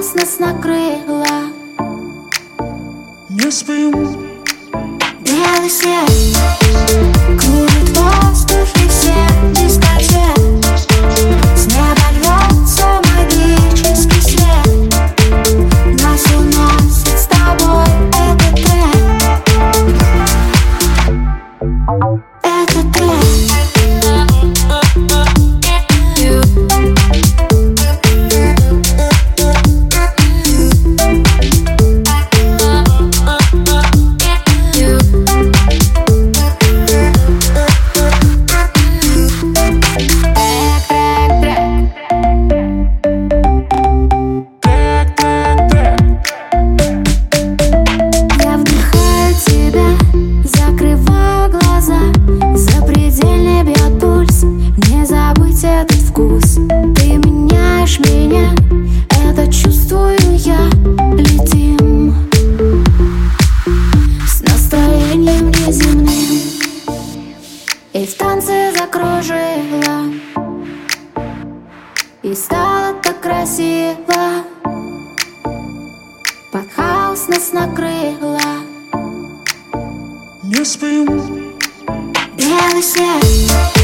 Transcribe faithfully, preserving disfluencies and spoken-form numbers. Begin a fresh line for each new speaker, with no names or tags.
хаос нас накрыла.
Не спим.
Белый свет кружит воздух и все дискотек. С неба льется магический свет. Нас уносит с тобой этот трек. Этот трек. Этот вкус, ты меняешь меня, это чувствую я. Летим с настроением неземным и в танце закружила. И стало так красиво, под хаос нас накрыла.
Не спим.
Белый свет